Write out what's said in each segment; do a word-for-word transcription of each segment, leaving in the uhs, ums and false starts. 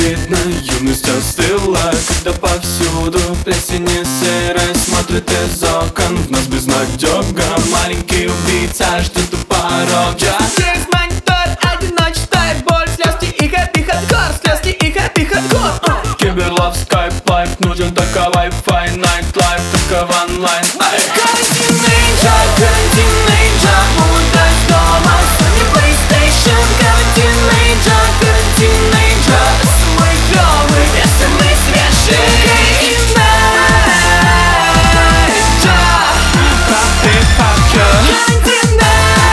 видно, юность остыла, когда повсюду плесень и серость смотрит из окон. В нас безнадега, маленький убийца ждет у порога. Через монитор одиночество и боль, слезки и хэппи хардкор, слезки и хэппи хардкор. Киберлав, скайп-лайф, нужен только Wi-Fi, найт-лайф, только в онлайн. Карантин Ninja, карантин Ninja, улетать дома, Sony PlayStation. Карантин Ninja, карантин Ninja, самый клёвый, я самый свежий. Карантин Ninja, карантин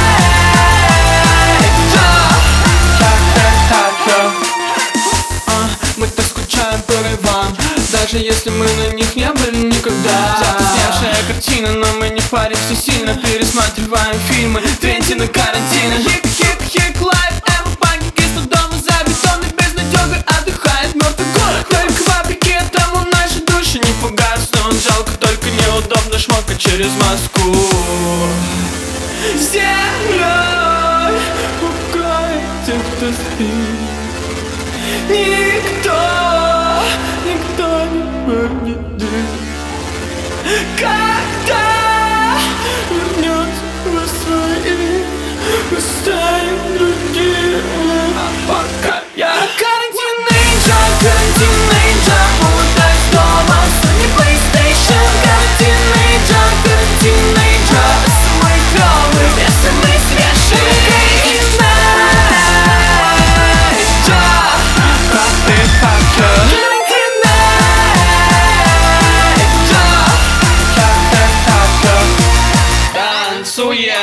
Ninja. Мы так скучаем по райвам, даже если мы на них не были никогда. Запоздевшая картина, но мы не паримся сильно, пересматриваем фильмы Твентина Карантина. Хик-хик-хик, лайф, эмо, паники, сто дома за бетонной безнадёгой отдыхает мёртвый город. Только вопреки этому наши души не погаснут. Жалко, только неудобно шмокать через Москву. Землей Укроет тех, кто спит. никто, Никто не победит. когда Вернется во свои, мы станем другими. А пока я Карантин Ninja, карантин Ninja, улетать дома, Sony PlayStation. Карантин Ninja, карантин Ninja, самый клёвый, я самый свежий. Карантин Ninja, танцуем.